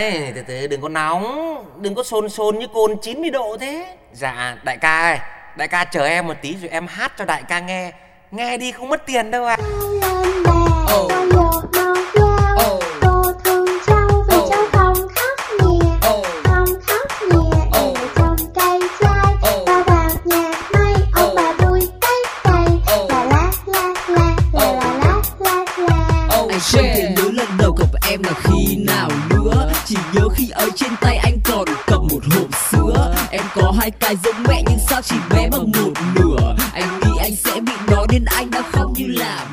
ấy, từ từ đừng có nóng, đừng có sồn như cồn 90 độ thế. Dạ đại ca ơi, đại ca chờ em một tí rồi em hát cho đại ca nghe. Nghe đi không mất tiền đâu ạ. Không thể nhớ lần đầu gặp em là khi nào nữa, chỉ nhớ khi ở trên tay anh còn cầm một hộp sữa. Em có hai cái giống mẹ nhưng sao chỉ bé bằng một nửa. Anh nghĩ anh sẽ bị nói nên anh đã khóc như là